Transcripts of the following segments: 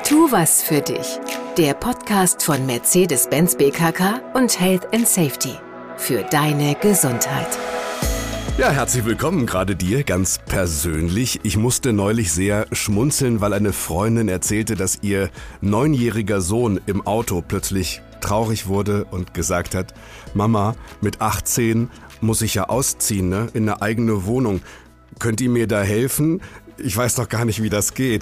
Tu was für dich. Der Podcast von Mercedes-Benz BKK und Health & Safety. Für deine Gesundheit. Ja, herzlich willkommen, gerade dir, ganz persönlich. Ich musste neulich sehr schmunzeln, weil eine Freundin erzählte, dass ihr 9-jähriger Sohn im Auto plötzlich traurig wurde und gesagt hat, Mama, mit 18 muss ich ja ausziehen, ne, in eine eigene Wohnung. Könnt ihr mir da helfen? Ich weiß doch gar nicht, wie das geht.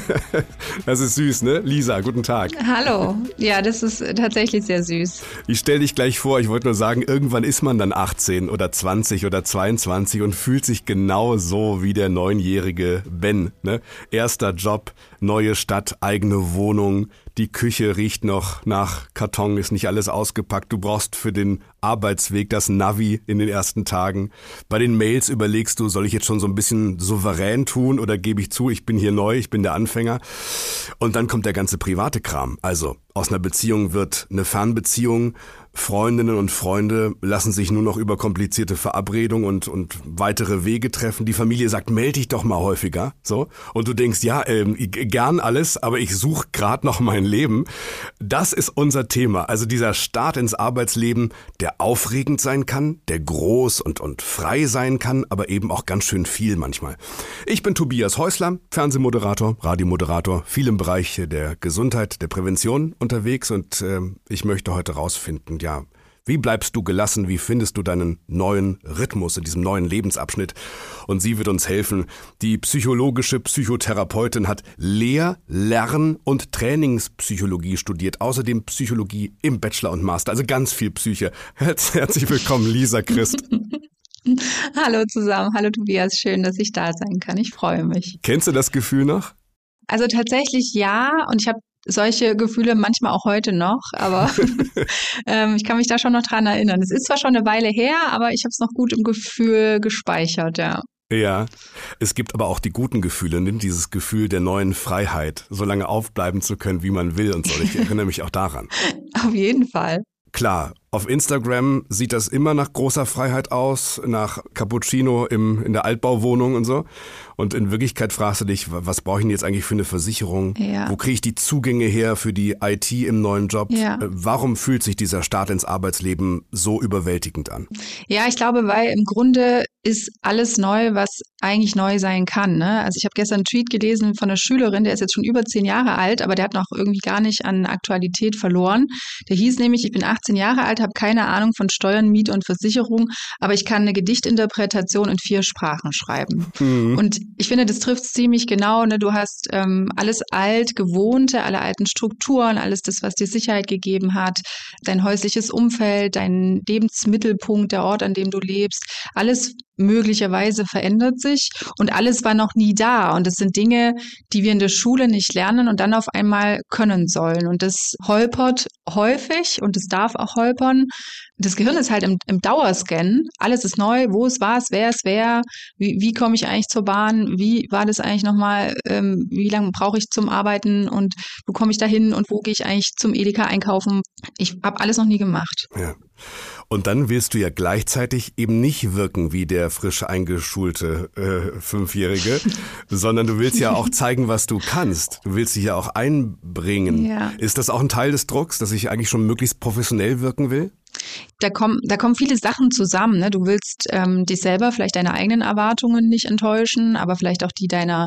Das ist süß, ne? Lisa, guten Tag. Hallo. Ja, das ist tatsächlich sehr süß. Ich stell dich gleich vor, ich wollte nur sagen, irgendwann ist man dann 18 oder 20 oder 22 und fühlt sich genau so wie der 9-jährige Ben, ne? Erster Job, neue Stadt, eigene Wohnung. Die Küche riecht noch nach Karton, ist nicht alles ausgepackt. Du brauchst für den Arbeitsweg das Navi in den ersten Tagen. Bei den Mails überlegst du, soll ich jetzt schon so ein bisschen souverän tun oder gebe ich zu, ich bin hier neu, ich bin der Anfänger. Und dann kommt der ganze private Kram. Also aus einer Beziehung wird eine Fernbeziehung. Freundinnen und Freunde lassen sich nur noch über komplizierte Verabredungen und weitere Wege treffen. Die Familie sagt, melde dich doch mal häufiger. So. Und du denkst, ja, gern alles, aber ich suche gerade noch mein Leben. Das ist unser Thema. Also dieser Start ins Arbeitsleben, der aufregend sein kann, der groß und frei sein kann, aber eben auch ganz schön viel manchmal. Ich bin Tobias Häusler, Fernsehmoderator, Radiomoderator, viel im Bereich der Gesundheit, der Prävention unterwegs und ich möchte heute rausfinden, ja, wie bleibst du gelassen, wie findest du deinen neuen Rhythmus in diesem neuen Lebensabschnitt? Und sie wird uns helfen. Die psychologische Psychotherapeutin hat Lehr-, Lern- und Trainingspsychologie studiert, außerdem Psychologie im Bachelor und Master, also ganz viel Psyche. Herzlich willkommen, Lisa Christ. Hallo zusammen, hallo Tobias, schön, dass ich da sein kann, ich freue mich. Kennst du das Gefühl noch? Also tatsächlich ja, und ich habe solche Gefühle manchmal auch heute noch, aber ich kann mich da schon noch dran erinnern. Es ist zwar schon eine Weile her, aber ich habe es noch gut im Gefühl gespeichert, ja. Ja, es gibt aber auch die guten Gefühle, nimm dieses Gefühl der neuen Freiheit, so lange aufbleiben zu können, wie man will und so. Ich erinnere mich auch daran. Auf jeden Fall. Klar, auf Instagram sieht das immer nach großer Freiheit aus, nach Cappuccino in der Altbauwohnung und so. Und in Wirklichkeit fragst du dich, was brauche ich denn jetzt eigentlich für eine Versicherung? Ja. Wo kriege ich die Zugänge her für die IT im neuen Job? Ja. Warum fühlt sich dieser Start ins Arbeitsleben so überwältigend an? Ja, ich glaube, weil im Grunde ist alles neu, was eigentlich neu sein kann, ne? Also ich habe gestern einen Tweet gelesen von einer Schülerin, der ist jetzt schon über 10 Jahre alt, aber der hat noch irgendwie gar nicht an Aktualität verloren. Der hieß nämlich, ich bin 18 Jahre alt, habe keine Ahnung von Steuern, Miete und Versicherung, aber ich kann eine Gedichtinterpretation in 4 Sprachen schreiben. Mhm. Und ich finde, das trifft ziemlich genau, ne? Du hast alles Altgewohnte, alle alten Strukturen, alles das, was dir Sicherheit gegeben hat, dein häusliches Umfeld, dein Lebensmittelpunkt, der Ort, an dem du lebst, alles möglicherweise verändert sich und alles war noch nie da. Und das sind Dinge, die wir in der Schule nicht lernen und dann auf einmal können sollen. Und das holpert häufig und es darf auch holpern. Das Gehirn ist halt im Dauerscan. Alles ist neu. Wo ist was? Wer ist wer? Wie komme ich eigentlich zur Bahn? Wie war das eigentlich nochmal? Wie lange brauche ich zum Arbeiten? Und wo komme ich da hin? Und wo gehe ich eigentlich zum Edeka einkaufen? Ich habe alles noch nie gemacht. Ja. Und dann willst du ja gleichzeitig eben nicht wirken wie der frisch eingeschulte 5-Jährige, sondern du willst ja auch zeigen, was du kannst. Du willst dich ja auch einbringen. Ja. Ist das auch ein Teil des Drucks, dass ich eigentlich schon möglichst professionell wirken will? Da kommen viele Sachen zusammen, ne? Du willst dich selber, vielleicht deine eigenen Erwartungen nicht enttäuschen, aber vielleicht auch die deiner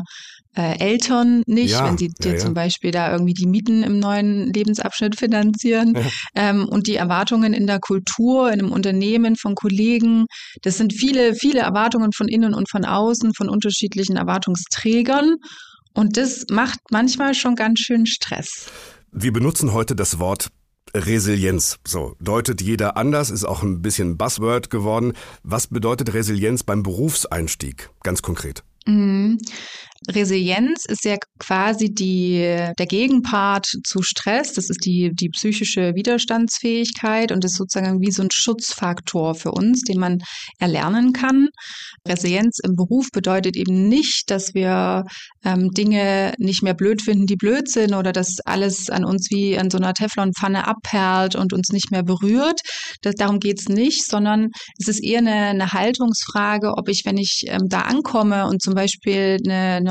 Eltern nicht, Ja, wenn sie dir zum Beispiel da irgendwie die Mieten im neuen Lebensabschnitt finanzieren. Und die Erwartungen in der Kultur, in einem Unternehmen, von Kollegen. Das sind viele, viele Erwartungen von innen und von außen, von unterschiedlichen Erwartungsträgern. Und das macht manchmal schon ganz schön Stress. Wir benutzen heute das Wort Resilienz. So, deutet jeder anders, ist auch ein bisschen Buzzword geworden. Was bedeutet Resilienz beim Berufseinstieg, ganz konkret? Resilienz ist ja quasi der Gegenpart zu Stress. Das ist die psychische Widerstandsfähigkeit und ist sozusagen wie so ein Schutzfaktor für uns, den man erlernen kann. Resilienz im Beruf bedeutet eben nicht, dass wir Dinge nicht mehr blöd finden, die blöd sind oder dass alles an uns wie an so einer Teflonpfanne abperlt und uns nicht mehr berührt. Darum geht's nicht, sondern es ist eher eine Haltungsfrage, ob ich, wenn ich da ankomme und zum Beispiel eine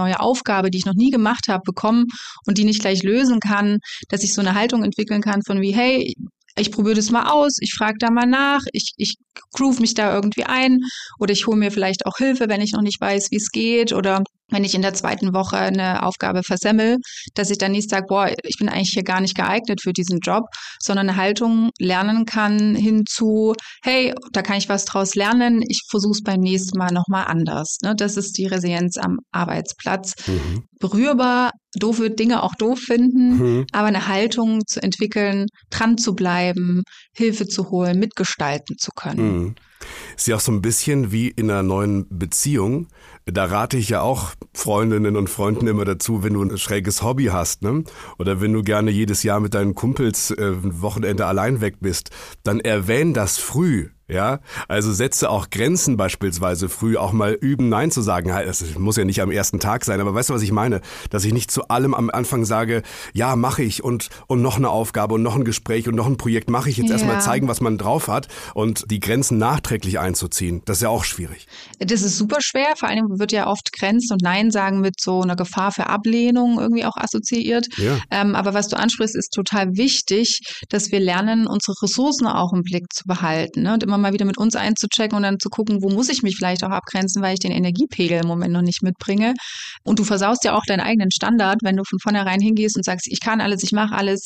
neue Aufgabe, die ich noch nie gemacht habe, bekomme und die nicht gleich lösen kann, dass ich so eine Haltung entwickeln kann von wie, hey, ich probiere das mal aus, ich frage da mal nach, ich groove mich da irgendwie ein oder ich hole mir vielleicht auch Hilfe, wenn ich noch nicht weiß, wie es geht oder wenn ich in der 2. Woche eine Aufgabe versemmel, dass ich dann nicht sage, boah, ich bin eigentlich hier gar nicht geeignet für diesen Job, sondern eine Haltung lernen kann hinzu, hey, da kann ich was draus lernen, ich versuche es beim nächsten Mal nochmal anders. Ne? Das ist die Resilienz am Arbeitsplatz. Berührbar, doofe Dinge auch doof finden, aber eine Haltung zu entwickeln, dran zu bleiben, Hilfe zu holen, mitgestalten zu können. Ist ja auch so ein bisschen wie in einer neuen Beziehung. Da rate ich ja auch Freundinnen und Freunden immer dazu, wenn du ein schräges Hobby hast, ne? Oder wenn du gerne jedes Jahr mit deinen Kumpels ein Wochenende allein weg bist, dann erwähn das früh. Ja, also setze auch Grenzen beispielsweise früh, auch mal üben, Nein zu sagen. Das muss ja nicht am ersten Tag sein, aber weißt du, was ich meine? Dass ich nicht zu allem am Anfang sage, ja, mache ich und noch eine Aufgabe und noch ein Gespräch und noch ein Projekt mache ich jetzt erstmal zeigen, was man drauf hat und die Grenzen nachträglich einzuziehen. Das ist ja auch schwierig. Das ist super schwer, vor allem wird ja oft Grenzen und Nein sagen mit so einer Gefahr für Ablehnung irgendwie auch assoziiert. Ja. Aber was du ansprichst, ist total wichtig, dass wir lernen, unsere Ressourcen auch im Blick zu behalten, ne? Und immer mal wieder mit uns einzuchecken und dann zu gucken, wo muss ich mich vielleicht auch abgrenzen, weil ich den Energiepegel im Moment noch nicht mitbringe. Und du versaust ja auch deinen eigenen Standard, wenn du von vornherein hingehst und sagst, ich kann alles, ich mache alles,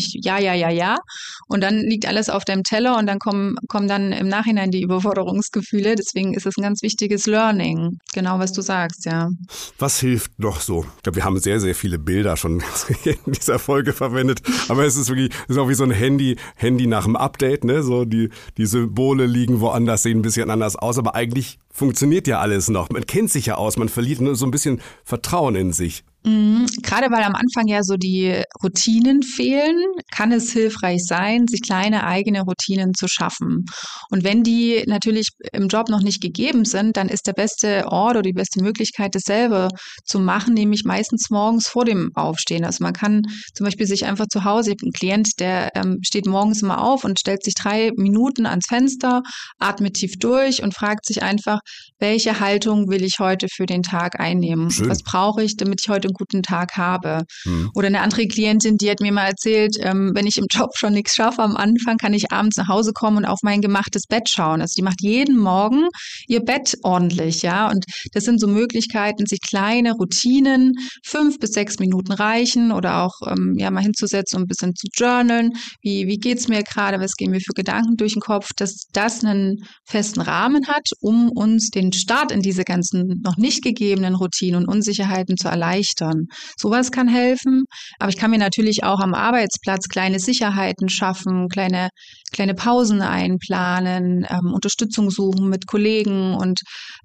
ja. Und dann liegt alles auf deinem Teller und dann kommen dann im Nachhinein die Überforderungsgefühle. Deswegen ist es ein ganz wichtiges Learning. Genau, was du sagst, ja. Was hilft noch so? Ich glaube, wir haben sehr, sehr viele Bilder schon in dieser Folge verwendet. Aber es ist wirklich, es ist auch wie so ein Handy nach dem Update, ne? So die Symbole liegen woanders, sehen ein bisschen anders aus, aber eigentlich funktioniert ja alles noch. Man kennt sich ja aus, man verliert nur so ein bisschen Vertrauen in sich. Gerade weil am Anfang ja so die Routinen fehlen, kann es hilfreich sein, sich kleine eigene Routinen zu schaffen. Und wenn die natürlich im Job noch nicht gegeben sind, dann ist der beste Ort oder die beste Möglichkeit, das selber zu machen, nämlich meistens morgens vor dem Aufstehen. Also man kann zum Beispiel sich einfach zu Hause, ich habe einen Klient, der steht morgens immer auf und stellt sich 3 Minuten ans Fenster, atmet tief durch und fragt sich einfach, welche Haltung will ich heute für den Tag einnehmen? Schön. Was brauche ich, damit ich heute einen guten Tag habe? Oder eine andere Klientin, die hat mir mal erzählt, wenn ich im Job schon nichts schaffe am Anfang, kann ich abends nach Hause kommen und auf mein gemachtes Bett schauen. Also die macht jeden Morgen ihr Bett ordentlich, ja. Und das sind so Möglichkeiten, sich kleine Routinen, 5 bis 6 Minuten reichen oder auch mal hinzusetzen und ein bisschen zu journalen. Wie geht's mir gerade? Was gehen mir für Gedanken durch den Kopf? Dass das einen festen Rahmen hat, um uns den Start in diese ganzen noch nicht gegebenen Routinen und Unsicherheiten zu erleichtern. Sowas kann helfen, aber ich kann mir natürlich auch am Arbeitsplatz kleine Sicherheiten schaffen, kleine Pausen einplanen, Unterstützung suchen mit Kollegen und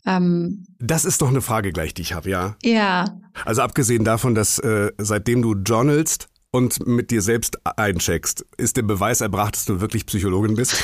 das ist doch eine Frage gleich, die ich habe, ja? Ja. Also abgesehen davon, dass seitdem du journalst und mit dir selbst eincheckst, ist der Beweis erbracht, dass du wirklich Psychologin bist?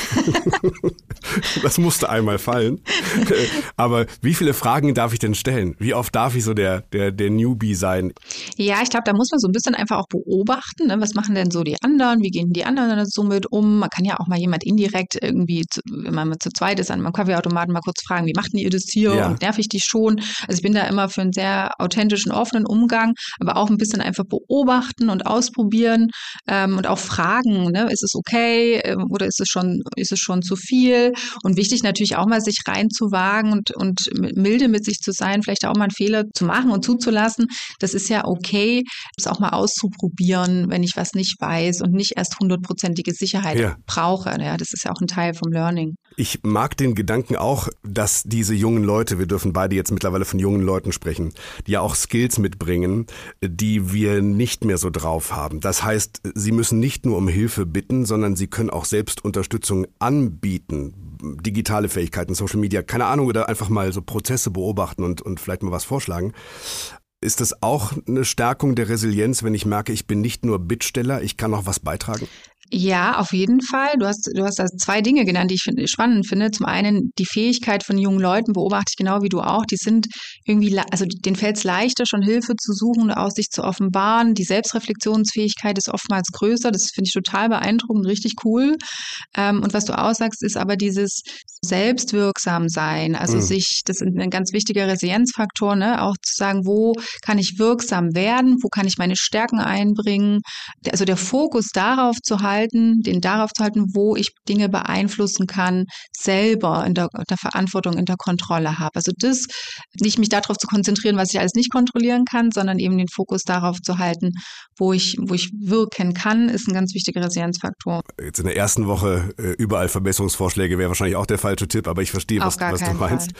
Das musste einmal fallen. Aber wie viele Fragen darf ich denn stellen? Wie oft darf ich so der Newbie sein? Ja, ich glaube, da muss man so ein bisschen einfach auch beobachten, ne? Was machen denn so die anderen? Wie gehen die anderen so mit um? Man kann ja auch mal jemand indirekt irgendwie, wenn man zu zweit ist, an meinem Kaffeeautomaten mal kurz fragen, wie macht denn ihr das hier? Ja. Und nerv ich dich schon? Also ich bin da immer für einen sehr authentischen, offenen Umgang, aber auch ein bisschen einfach beobachten und ausprobieren und auch fragen, ne? Ist es okay oder ist es schon zu viel? Und wichtig natürlich auch mal sich reinzuwagen und milde mit sich zu sein, vielleicht auch mal einen Fehler zu machen und zuzulassen. Das ist ja okay, das auch mal auszuprobieren, wenn ich was nicht weiß und nicht erst 100%ige Sicherheit brauche. Ja, das ist ja auch ein Teil vom Learning. Ich mag den Gedanken auch, dass diese jungen Leute, wir dürfen beide jetzt mittlerweile von jungen Leuten sprechen, die ja auch Skills mitbringen, die wir nicht mehr so drauf haben. Das heißt, sie müssen nicht nur um Hilfe bitten, sondern sie können auch selbst Unterstützung anbieten. Digitale Fähigkeiten, Social Media, keine Ahnung, oder einfach mal so Prozesse beobachten und vielleicht mal was vorschlagen. Ist das auch eine Stärkung der Resilienz, wenn ich merke, ich bin nicht nur Bittsteller, ich kann auch was beitragen? Ja, auf jeden Fall. Du hast da 2 Dinge genannt, die ich spannend finde. Zum einen die Fähigkeit von jungen Leuten, beobachte ich genau wie du auch. Die sind irgendwie, also denen fällt es leichter, schon Hilfe zu suchen, aus sich zu offenbaren. Die Selbstreflexionsfähigkeit ist oftmals größer. Das finde ich total beeindruckend, richtig cool. Und was du aussagst, ist aber dieses selbstwirksam sein. Also das ist ein ganz wichtiger Resilienzfaktor, ne? Auch zu sagen, wo kann ich wirksam werden? Wo kann ich meine Stärken einbringen? Also der Fokus darauf zu halten, wo ich Dinge beeinflussen kann, selber in der Verantwortung, in der Kontrolle habe. Also das, nicht mich darauf zu konzentrieren, was ich alles nicht kontrollieren kann, sondern eben den Fokus darauf zu halten, wo ich wirken kann, ist ein ganz wichtiger Resilienzfaktor. Jetzt in der ersten Woche überall Verbesserungsvorschläge wäre wahrscheinlich auch der falsche Tipp, aber ich verstehe, was du meinst.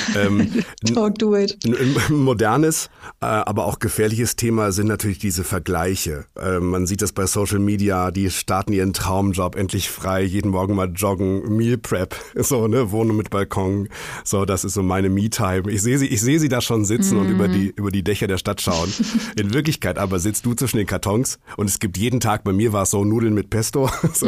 Don't do it. Ein modernes, aber auch gefährliches Thema sind natürlich diese Vergleiche. Man sieht das bei Social Media, die starten ihren Traumjob, endlich frei, jeden Morgen mal joggen, Meal Prep, so, ne, Wohnung mit Balkon, so, das ist so meine Me-Time. Ich sehe sie da schon sitzen und über die Dächer der Stadt schauen. In Wirklichkeit aber sitzt du zwischen den Kartons und es gibt jeden Tag, bei mir war es so Nudeln mit Pesto so,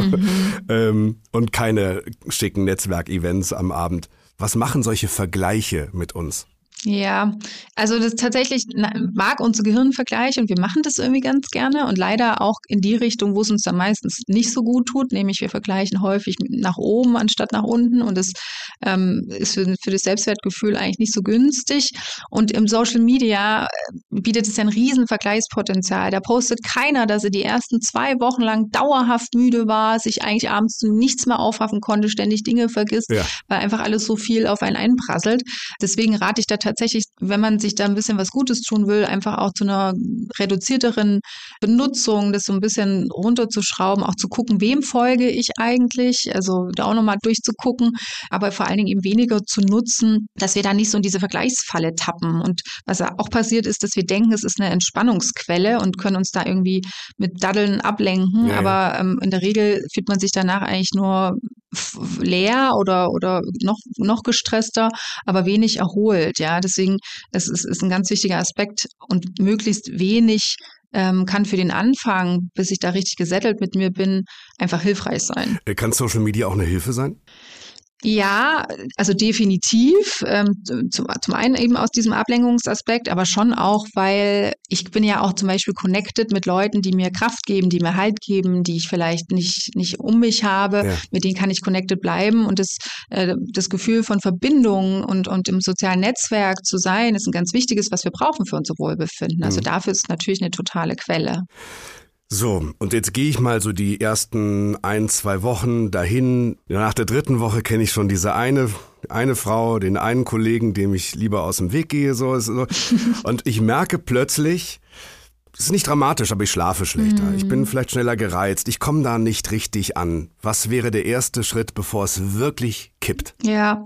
und keine schicken Netzwerkevents am Abend. Was machen solche Vergleiche mit uns? Ja, also das tatsächlich mag unser Gehirn Vergleich und wir machen das irgendwie ganz gerne und leider auch in die Richtung, wo es uns dann meistens nicht so gut tut, nämlich wir vergleichen häufig nach oben anstatt nach unten und das ist für das Selbstwertgefühl eigentlich nicht so günstig und im Social Media bietet es ja ein riesen Vergleichspotenzial. Da postet keiner, dass er die ersten 2 Wochen lang dauerhaft müde war, sich eigentlich abends zu nichts mehr aufraffen konnte, ständig Dinge vergisst, weil einfach alles so viel auf einen einprasselt. Deswegen rate ich da tatsächlich, wenn man sich da ein bisschen was Gutes tun will, einfach auch zu einer reduzierteren Benutzung, das so ein bisschen runterzuschrauben, auch zu gucken, wem folge ich eigentlich, also da auch nochmal durchzugucken, aber vor allen Dingen eben weniger zu nutzen, dass wir da nicht so in diese Vergleichsfalle tappen. Und was auch passiert ist, dass wir denken, es ist eine Entspannungsquelle und können uns da irgendwie mit Daddeln ablenken, aber in der Regel fühlt man sich danach eigentlich nur leer oder noch gestresster, aber wenig erholt. Ja, deswegen es ist ein ganz wichtiger Aspekt und möglichst wenig kann für den Anfang, bis ich da richtig gesettelt mit mir bin, einfach hilfreich sein. Kann Social Media auch eine Hilfe sein? Ja, also definitiv. Zum einen eben aus diesem Ablenkungsaspekt, aber schon auch, weil ich bin ja auch zum Beispiel connected mit Leuten, die mir Kraft geben, die mir Halt geben, die ich vielleicht nicht um mich habe, mit denen kann ich connected bleiben. Und das Gefühl von Verbindung und im sozialen Netzwerk zu sein, ist ein ganz wichtiges, was wir brauchen für unser Wohlbefinden. Also dafür ist es natürlich eine totale Quelle. So, und jetzt gehe ich mal so die ersten 1-2 Wochen dahin. Nach der 3. Woche kenne ich schon diese eine Frau, den einen Kollegen, dem ich lieber aus dem Weg gehe. So. Und ich merke plötzlich, es ist nicht dramatisch, aber ich schlafe schlechter. Ich bin vielleicht schneller gereizt. Ich komme da nicht richtig an. Was wäre der erste Schritt, bevor es wirklich kippt? Ja.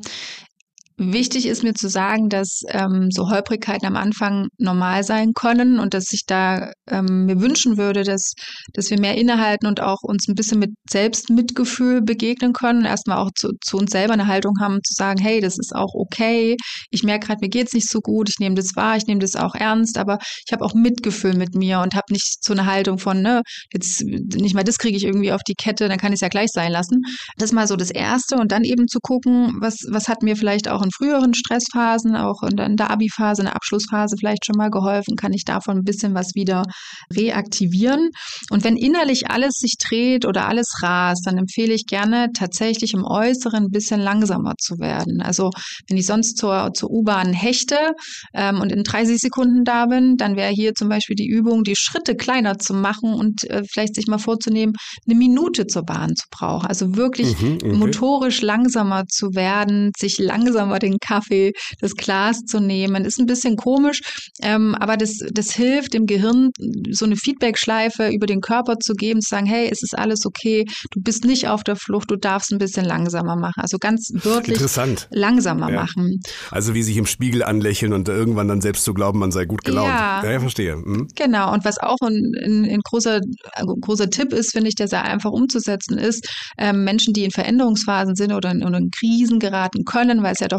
Wichtig ist mir zu sagen, dass so Holprigkeiten am Anfang normal sein können und dass ich da mir wünschen würde, dass wir mehr innehalten und auch uns ein bisschen mit Selbstmitgefühl begegnen können. Erstmal auch zu uns selber eine Haltung haben, zu sagen, hey, das ist auch okay. Ich merke gerade, mir geht's nicht so gut. Ich nehme das wahr, ich nehme das auch ernst, aber ich habe auch Mitgefühl mit mir und habe nicht so eine Haltung von, ne, jetzt nicht mal das kriege ich irgendwie auf die Kette, dann kann ich es ja gleich sein lassen. Das ist mal so das Erste und dann eben zu gucken, was hat mir vielleicht auch in früheren Stressphasen, auch in der Abi-Phase, in der Abschlussphase vielleicht schon mal geholfen, kann ich davon ein bisschen was wieder reaktivieren. Und wenn innerlich alles sich dreht oder alles rast, dann empfehle ich gerne tatsächlich im Äußeren ein bisschen langsamer zu werden. Also wenn ich sonst zur U-Bahn hechte und in 30 Sekunden da bin, dann wäre hier zum Beispiel die Übung, die Schritte kleiner zu machen und vielleicht sich mal vorzunehmen, 1 Minute zur Bahn zu brauchen. Also wirklich motorisch langsamer zu werden, sich langsamer den Kaffee, das Glas zu nehmen. Ist ein bisschen komisch, aber das hilft dem Gehirn, so eine Feedback-Schleife über den Körper zu geben, zu sagen, hey, es ist alles okay, du bist nicht auf der Flucht, du darfst ein bisschen langsamer machen. Also ganz wörtlich langsamer machen. Also wie sich im Spiegel anlächeln und irgendwann dann selbst zu glauben, man sei gut gelaunt. Ja, verstehe. Genau, und was auch ein großer Tipp ist, finde ich, der sehr einfach umzusetzen ist, Menschen, die in Veränderungsphasen sind oder in Krisen geraten können, weil es ja doch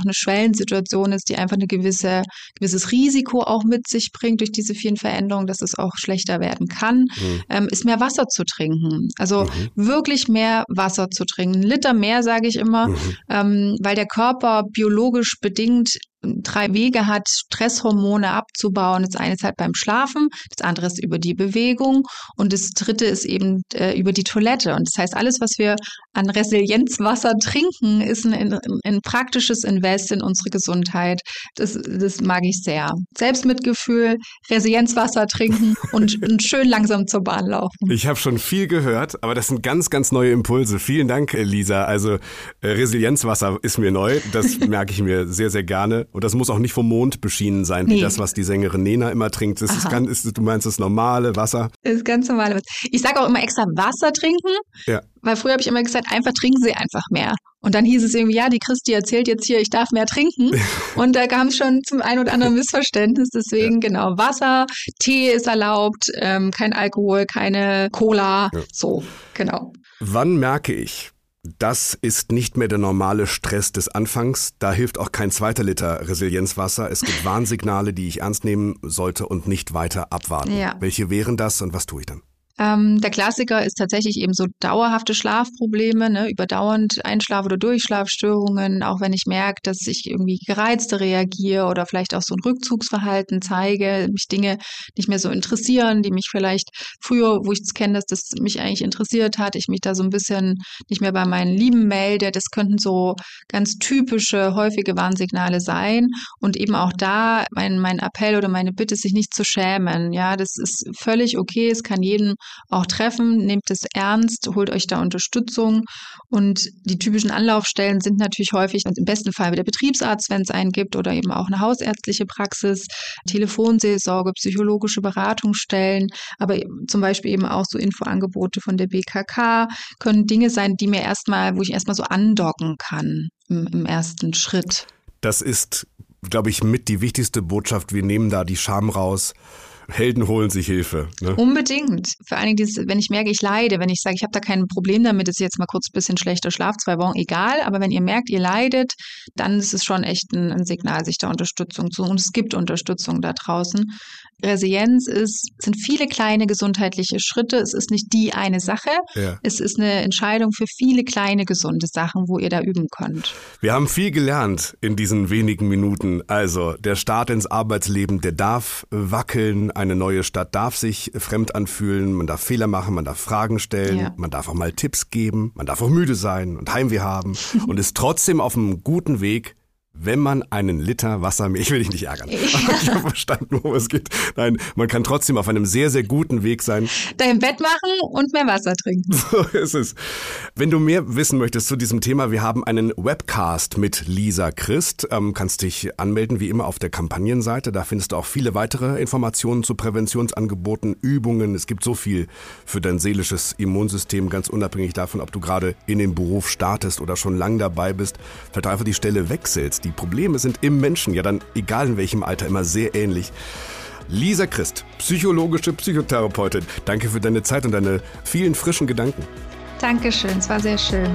eine Schwellensituation ist, die einfach gewisses Risiko auch mit sich bringt durch diese vielen Veränderungen, dass es auch schlechter werden kann, ist mehr Wasser zu trinken. Also wirklich mehr Wasser zu trinken. 1 Liter mehr, sage ich immer, weil der Körper biologisch bedingt 3 Wege hat, Stresshormone abzubauen. Das eine ist halt beim Schlafen, das andere ist über die Bewegung und das dritte ist eben über die Toilette. Und das heißt, alles, was wir an Resilienzwasser trinken, ist ein praktisches Invest in unsere Gesundheit. Das mag ich sehr. Selbstmitgefühl, Resilienzwasser trinken und schön langsam zur Bahn laufen. Ich habe schon viel gehört, aber das sind ganz, ganz neue Impulse. Vielen Dank, Lisa. Also Resilienzwasser ist mir neu. Das merke ich mir sehr, sehr gerne. Und das muss auch nicht vom Mond beschienen sein, wie das, was die Sängerin Nena immer trinkt. Du meinst das normale Wasser? Das ist ganz normale Wasser. Ich sage auch immer extra Wasser trinken, weil früher habe ich immer gesagt, einfach trinken Sie einfach mehr. Und dann hieß es irgendwie, ja, die Christi erzählt jetzt hier, ich darf mehr trinken. Und da kam es schon zum ein oder anderen Missverständnis. Deswegen genau, Wasser, Tee ist erlaubt, kein Alkohol, keine Cola, so, genau. Wann merke ich, das ist nicht mehr der normale Stress des Anfangs. Da hilft auch kein 2. Liter Resilienzwasser. Es gibt Warnsignale, die ich ernst nehmen sollte und nicht weiter abwarten. Ja. Welche wären das und was tue ich dann? Der Klassiker ist tatsächlich eben so dauerhafte Schlafprobleme, ne, überdauernd Einschlaf- oder Durchschlafstörungen, auch wenn ich merke, dass ich irgendwie gereizter reagiere oder vielleicht auch so ein Rückzugsverhalten zeige, mich Dinge nicht mehr so interessieren, die mich vielleicht früher, wo ich es kenne, dass das mich eigentlich interessiert hat, ich mich da so ein bisschen nicht mehr bei meinen Lieben melde. Das könnten so ganz typische, häufige Warnsignale sein. Und eben auch da mein Appell oder meine Bitte, sich nicht zu schämen. Ja, das ist völlig okay, es kann jeden auch treffen, nehmt es ernst, holt euch da Unterstützung und die typischen Anlaufstellen sind natürlich häufig im besten Fall der Betriebsarzt, wenn es einen gibt oder eben auch eine hausärztliche Praxis, Telefonseelsorge, psychologische Beratungsstellen, aber zum Beispiel eben auch so Infoangebote von der BKK können Dinge sein, die mir wo ich erstmal so andocken kann im ersten Schritt. Das ist, glaube ich, mit die wichtigste Botschaft. Wir nehmen da die Scham raus. Helden holen sich Hilfe. Ne? Unbedingt. Vor allen Dingen, wenn ich merke, ich leide, wenn ich sage, ich habe da kein Problem damit, ist jetzt mal kurz ein bisschen schlechter Schlaf, 2 Wochen, egal. Aber wenn ihr merkt, ihr leidet, dann ist es schon echt ein Signal, sich da Unterstützung zu. Und es gibt Unterstützung da draußen. Resilienz sind viele kleine gesundheitliche Schritte. Es ist nicht die eine Sache. Ja. Es ist eine Entscheidung für viele kleine gesunde Sachen, wo ihr da üben könnt. Wir haben viel gelernt in diesen wenigen Minuten. Also der Start ins Arbeitsleben, der darf wackeln. Eine neue Stadt darf sich fremd anfühlen. Man darf Fehler machen, man darf Fragen stellen. Ja. Man darf auch mal Tipps geben. Man darf auch müde sein und Heimweh haben und ist trotzdem auf einem guten Weg, wenn man einen Liter Wasser mehr, ich will dich nicht ärgern, aber ich habe verstanden, worum es geht. Nein, man kann trotzdem auf einem sehr, sehr guten Weg sein. Dein Bett machen und mehr Wasser trinken. So ist es. Wenn du mehr wissen möchtest zu diesem Thema, wir haben einen Webcast mit Lisa Christ. Kannst dich anmelden, wie immer, auf der Kampagnenseite. Da findest du auch viele weitere Informationen zu Präventionsangeboten, Übungen. Es gibt so viel für dein seelisches Immunsystem, ganz unabhängig davon, ob du gerade in den Beruf startest oder schon lang dabei bist. Vielleicht einfach die Stelle wechselst. Die Probleme sind im Menschen, ja dann egal in welchem Alter, immer sehr ähnlich. Lisa Christ, psychologische Psychotherapeutin, danke für deine Zeit und deine vielen frischen Gedanken. Dankeschön, es war sehr schön.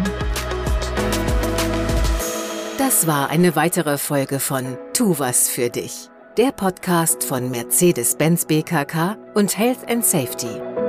Das war eine weitere Folge von Tu was für dich, der Podcast von Mercedes-Benz BKK und Health & Safety.